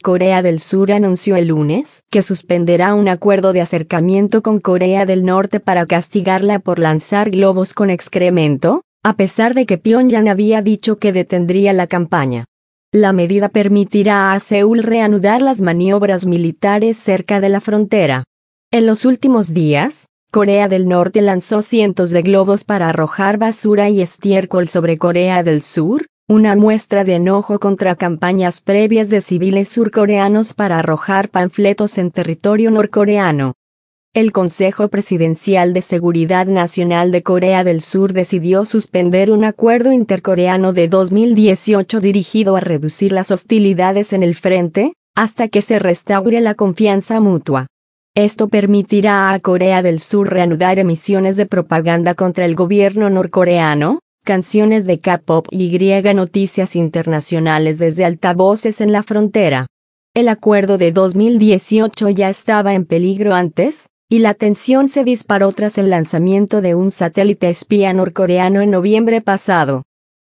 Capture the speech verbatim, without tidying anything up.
Corea del Sur anunció el lunes que suspenderá un acuerdo de acercamiento con Corea del Norte para castigarla por lanzar globos con excremento, a pesar de que Pyongyang había dicho que detendría la campaña. La medida permitirá a Seúl reanudar las maniobras militares cerca de la frontera. En los últimos días, Corea del Norte lanzó cientos de globos para arrojar basura y estiércol sobre Corea del Sur, una muestra de enojo contra campañas previas de civiles surcoreanos para arrojar panfletos en territorio norcoreano. El Consejo Presidencial de Seguridad Nacional de Corea del Sur decidió suspender un acuerdo intercoreano de dos mil dieciocho dirigido a reducir las hostilidades en el frente, hasta que se restaure la confianza mutua. Esto permitirá a Corea del Sur reanudar emisiones de propaganda contra el gobierno norcoreano, canciones de K-pop y noticias internacionales desde altavoces en la frontera. El acuerdo de dos mil dieciocho ya estaba en peligro antes, y la tensión se disparó tras el lanzamiento de un satélite espía norcoreano en noviembre pasado.